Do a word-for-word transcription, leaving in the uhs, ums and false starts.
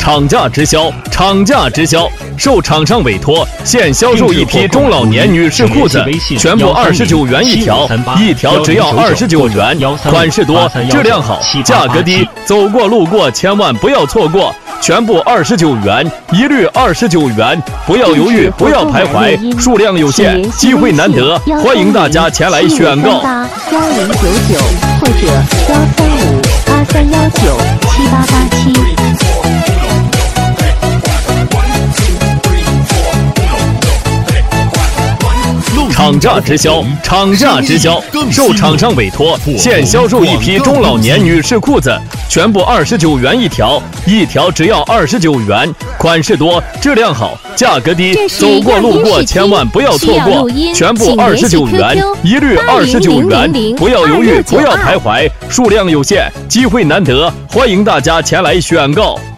厂家直销，厂家直销，受厂商委托，现销售一批中老年女士裤子，全部二十九元一条，一条只要二十九元，款式多，质量好，价格低，走过路过千万不要错过，全部二十九元，一律二十九元，不要犹豫，不要徘徊，数量有限，机会难得，欢迎大家前来选购。 幺零九九或者幺三五八三幺九七八八七。 厂家直销，厂家直销，受厂商委托，现销售一批中老年女士裤子，全部二十九元一条，一条只要二十九元，款式多，质量好，价格低，走过路过千万不要错过，全部二十九元，一律二十九元，不要犹豫，不要徘徊，数量有限，机会难得，欢迎大家前来选购。